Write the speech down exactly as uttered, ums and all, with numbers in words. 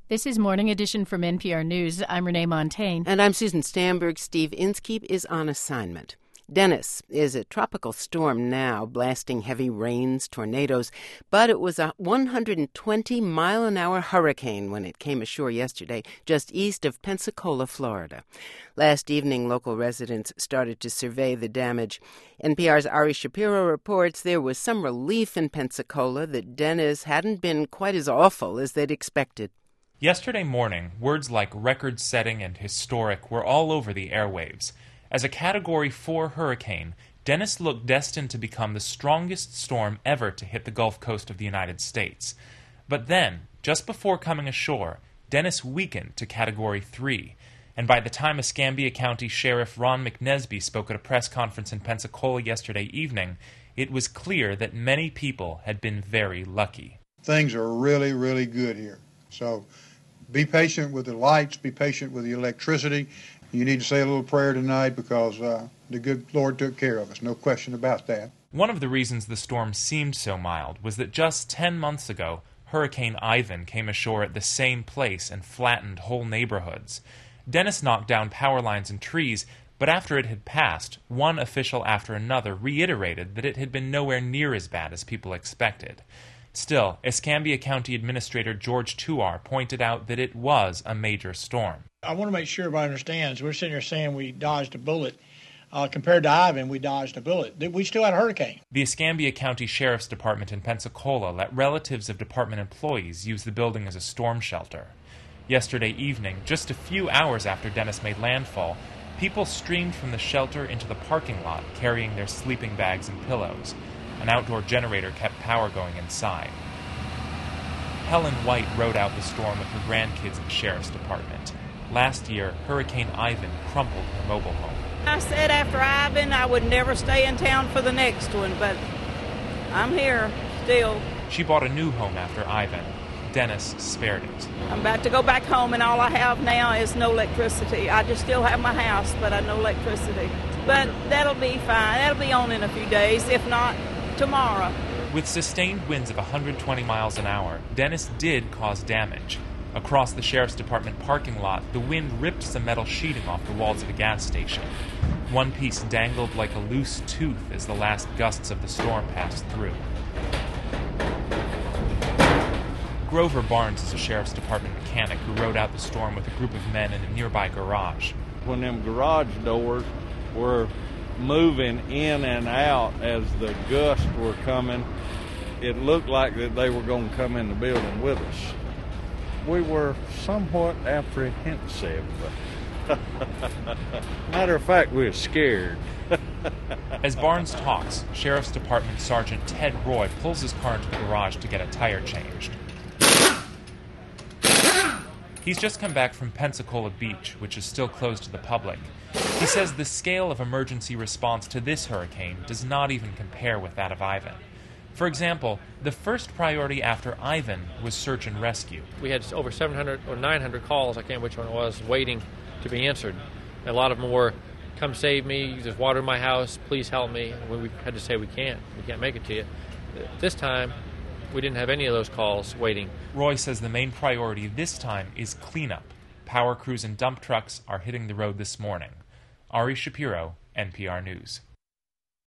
This is Morning Edition from N P R News. I'm Renee Montagne. And I'm Susan Stamberg. Steve Inskeep is on assignment. Dennis is a tropical storm now, blasting heavy rains, tornadoes, but it was a one hundred twenty mile an hour hurricane when it came ashore yesterday, just east of Pensacola, Florida. Last evening, local residents started to survey the damage. N P R's Ari Shapiro reports there was some relief in Pensacola that Dennis hadn't been quite as awful as they'd expected. Yesterday morning, words like record-setting and historic were all over the airwaves. As a Category four hurricane, Dennis looked destined to become the strongest storm ever to hit the Gulf Coast of the United States. But then, just before coming ashore, Dennis weakened to Category three, and by the time Escambia County Sheriff Ron McNesby spoke at a press conference in Pensacola yesterday evening, it was clear that many people had been very lucky. Things are really, really good here. So be patient with the lights, be patient with the electricity. You need to say a little prayer tonight because uh, the good Lord took care of us, no question about that. One of the reasons the storm seemed so mild was that just ten months ago, Hurricane Ivan came ashore at the same place and flattened whole neighborhoods. Dennis knocked down power lines and trees, but after it had passed, one official after another reiterated that it had been nowhere near as bad as people expected. Still, Escambia County Administrator George Tuar pointed out that it was a major storm. I want to make sure everybody understands. We're sitting here saying we dodged a bullet. Uh, compared to Ivan, we dodged a bullet. We still had a hurricane. The Escambia County Sheriff's Department in Pensacola let relatives of department employees use the building as a storm shelter. Yesterday evening, just a few hours after Dennis made landfall, people streamed from the shelter into the parking lot carrying their sleeping bags and pillows. An outdoor generator kept power going inside. Helen White rode out the storm with her grandkids at the Sheriff's Department. Last year, Hurricane Ivan crumpled her mobile home. I said after Ivan I would never stay in town for the next one, but I'm here still. She bought a new home after Ivan. Dennis spared it. I'm about to go back home, and all I have now is no electricity. I just still have my house, but I have no electricity. But that'll be fine. That'll be on in a few days, if not tomorrow. With sustained winds of one hundred twenty miles an hour, Dennis did cause damage. Across the Sheriff's Department parking lot, the wind ripped some metal sheeting off the walls of a gas station. One piece dangled like a loose tooth as the last gusts of the storm passed through. Grover Barnes is a Sheriff's Department mechanic who rode out the storm with a group of men in a nearby garage. When them garage doors were moving in and out as the gusts were coming, it looked like that they were going to come in the building with us. We were somewhat apprehensive. Matter of fact, we were scared. As Barnes talks, Sheriff's Department Sergeant Ted Roy pulls his car into the garage to get a tire changed. He's just come back from Pensacola Beach, which is still closed to the public. He says the scale of emergency response to this hurricane does not even compare with that of Ivan. For example, the first priority after Ivan was search and rescue. We had over seven hundred or nine hundred calls, I can't remember which one it was, waiting to be answered. A lot of them were, come save me, there's water in my house, please help me. We had to say we can't, we can't make it to you. This time, we didn't have any of those calls waiting. Roy says the main priority this time is cleanup. Power crews and dump trucks are hitting the road this morning. Ari Shapiro, N P R News.